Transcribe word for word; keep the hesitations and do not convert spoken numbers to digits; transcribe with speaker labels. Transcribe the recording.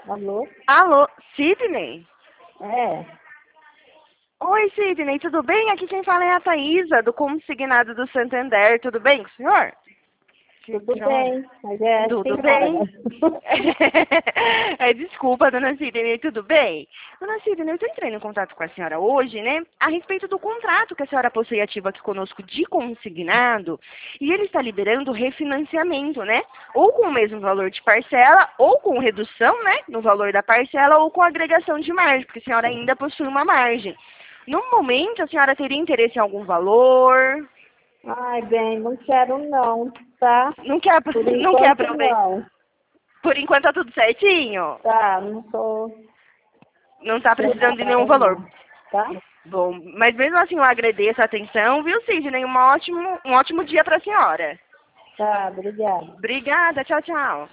Speaker 1: Alô?
Speaker 2: Alô, Sidney?
Speaker 1: É,
Speaker 2: Oi, Sidney, tudo bem? Aqui quem fala é a Thaísa, do Consignado do Santander. Tudo bem com o senhor? Que,
Speaker 1: tudo
Speaker 2: que hora?
Speaker 1: bem, mas é
Speaker 2: Tudo
Speaker 1: senhora.
Speaker 2: bem? É, desculpa, dona Sidney, tudo bem? Dona Sidney, eu estou entrando em contato com a senhora hoje, né, a respeito do contrato que a senhora possui ativo aqui conosco de consignado, e ele está liberando refinanciamento, né? Ou com o mesmo valor de parcela, ou com redução, né, no valor da parcela, ou com agregação de margem, porque a senhora ainda possui uma margem. No momento, a senhora teria interesse em algum valor?
Speaker 1: Ai, bem, não quero não, tá?
Speaker 2: Não quer,
Speaker 1: Por
Speaker 2: não quer
Speaker 1: enquanto
Speaker 2: aproveitar?
Speaker 1: não.
Speaker 2: Por enquanto tá tudo certinho?
Speaker 1: Tá, não tô
Speaker 2: Não está precisando de nenhum
Speaker 1: preparada
Speaker 2: valor.
Speaker 1: não, tá?
Speaker 2: Bom, mas mesmo assim eu agradeço a atenção, viu, Sidney? Um ótimo, um ótimo dia para a senhora.
Speaker 1: Tá, obrigada.
Speaker 2: Obrigada, tchau, tchau.